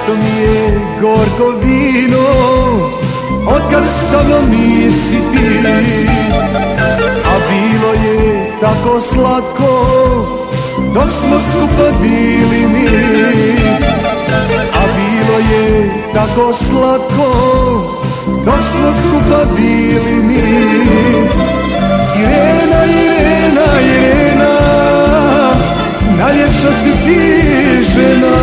Nešto mi je gorko vino otkad sa mnom nisi ti, a bilo je tako slatko dok smo skupa bili mi. A bilo je tako slatko dok smo skupa bili mi. Irena, Irena, Irena, najljepša si ti žena,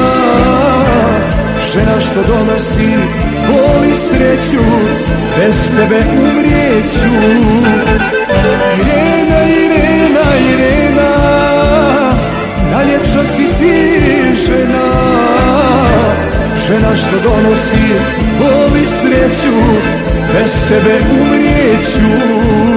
žena što donosi bol i sreću, bez tebe umrijeću. Irena, Irena, Irena, najljepša si ti žena, žena što donosi bol i sreću, bez tebe umrijeću.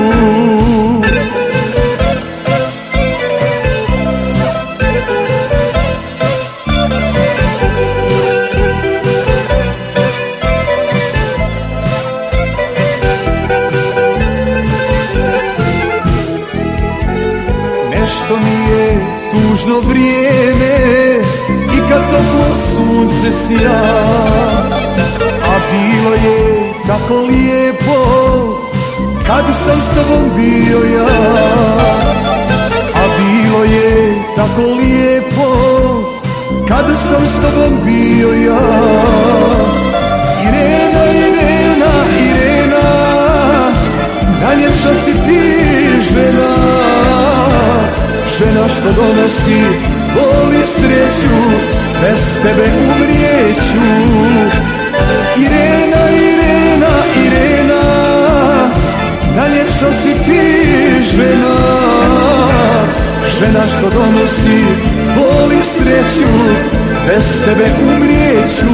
Nešto mi je tužno vrijeme i kad toplo sunce sija, a bilo je tako lijepo kad sam s tobom bio ja. A bilo je tako lijepo kad sam s tobom bio ja. Irena, Irena, Irena, najljepša si ti žena, žena što donosi bol i sreću, bez tebe umrijeću. Irena, Irena, Irena, najljepša si ti žena, žena što donosi bol i sreću, bez tebe umrijeću.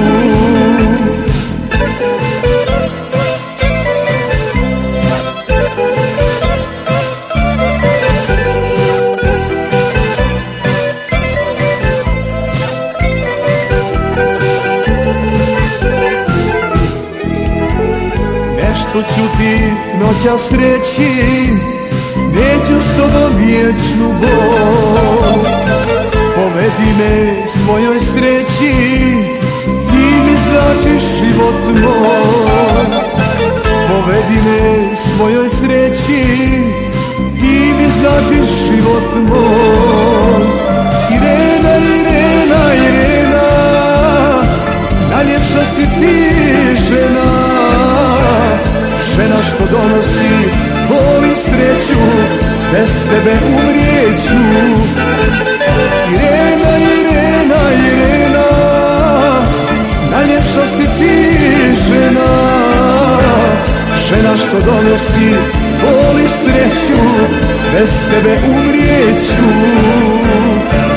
Nešto ću ti noćas reći, neću s tobom vječnu bol. Povedi me svojoj sreći, ti mi značiš život moj. Povedi me svojoj sreći, ti mi značiš život moj. Irena, Irena, Irena, najljepša si ti žena, žena što donosi bol i sreću, bez tebe umrijeću. Irena, Irena, Irena, najljepša si ti žena, žena što donosi bol i sreću, bez tebe umrijeću.